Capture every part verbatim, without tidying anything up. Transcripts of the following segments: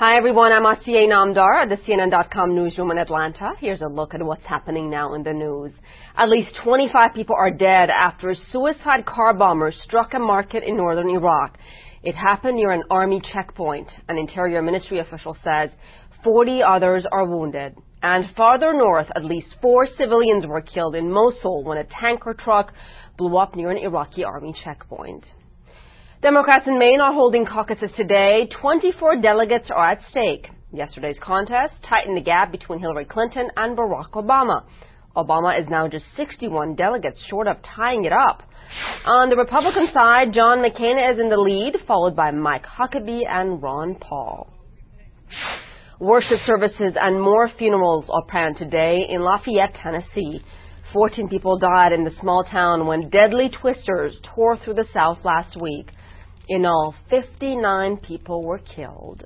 Hi everyone, I'm Asiya Namdar at the C N N dot com newsroom in Atlanta. Here's a look at what's happening now in the news. At least twenty-five people are dead after a suicide car bomber struck a market in northern Iraq. It happened near an army checkpoint. An Interior Ministry official says forty others are wounded. And farther north, at least four civilians were killed in Mosul when a tanker truck blew up near an Iraqi army checkpoint. Democrats in Maine are holding caucuses today. twenty-four delegates are at stake. Yesterday's contest tightened the gap between Hillary Clinton and Barack Obama. Obama is now just sixty-one delegates short of tying it up. On the Republican side, John McCain is in the lead, followed by Mike Huckabee and Ron Paul. Worship services and more funerals are planned today in Lafayette, Tennessee. fourteen people died in the small town when deadly twisters tore through the South last week. In all, fifty-nine people were killed.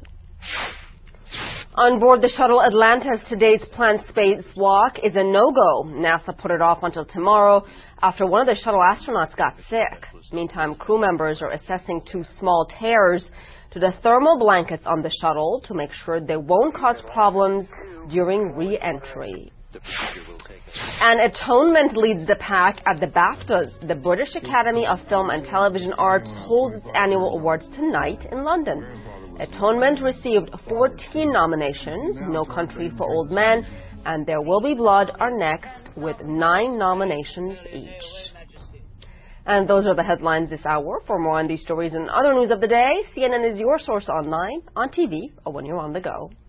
On board the shuttle Atlantis, today's planned spacewalk is a no-go. NASA put it off until tomorrow after one of the shuttle astronauts got sick. Meantime, crew members are assessing two small tears to the thermal blankets on the shuttle to make sure they won't cause problems during re-entry. And Atonement leads the pack at the BAFTAs. The British Academy of Film and Television Arts holds its annual awards tonight in London. Atonement received fourteen nominations. No Country for Old Men and There Will Be Blood are next with nine nominations each. And those are the headlines this hour. For more on these stories and other news of the day, C N N is your source online, on T V, or when you're on the go.